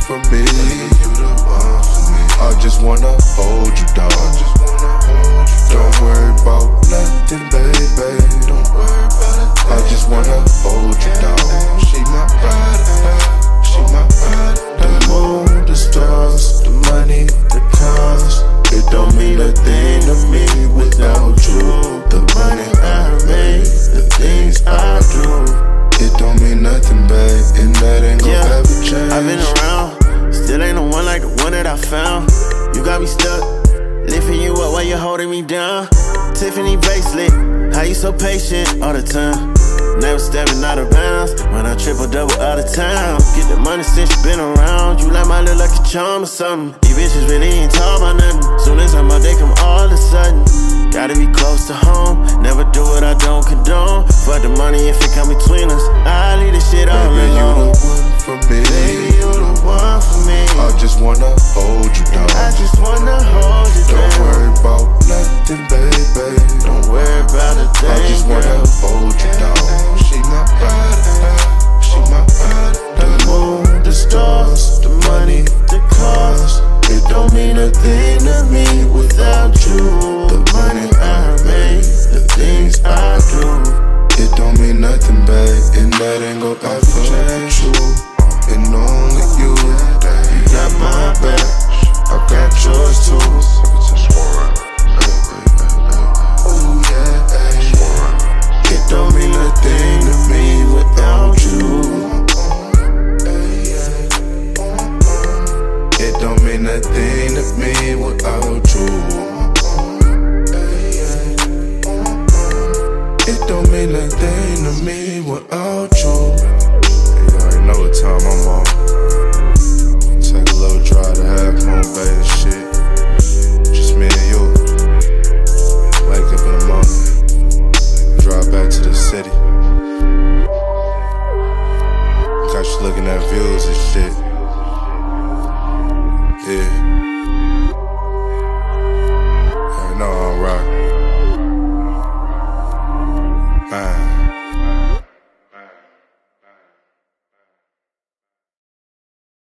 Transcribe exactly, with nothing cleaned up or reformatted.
for me. I just wanna hold you down. Don't worry about nothing, baby. I just wanna hold you down. She my ride, she my ride. The moon, the stars, the money, the cars. It don't mean a thing to me without you. The money I make, the things I do. It don't mean nothing, babe, and that ain't gon' yeah, ever change. I've been around, still ain't no one like the one that I found. You got me stuck, lifting you up while you're holding me down. Tiffany bracelet, how you so patient all the time? Never stepping out of bounds when I triple double out of town. Get the money since you been around. You like my little lucky charm or something. These bitches really ain't talk about nothing. Soon as I'm out, they come all of a sudden. Gotta be close to home. Never do what I don't condone. Fuck the money if it come between us. I leave this shit all Baby, alone. you the one for me. Baby, you the one for me. I just wanna hold you down. I just wanna hold you down. Don't worry about nothing, baby. Don't worry about a thing. I just wanna girl. hold you down. She my ride, she my ride. The moon, the stars, the money, the cars. It don't mean a thing to me without you. The money I make, the things I do. It don't mean nothing, babe, and that ain't gon' ever change you. And only you, you got my back, I got yours too. Ooh yeah, it don't mean a thing to me without you. It don't mean a thing to me without you. It don't mean a thing to me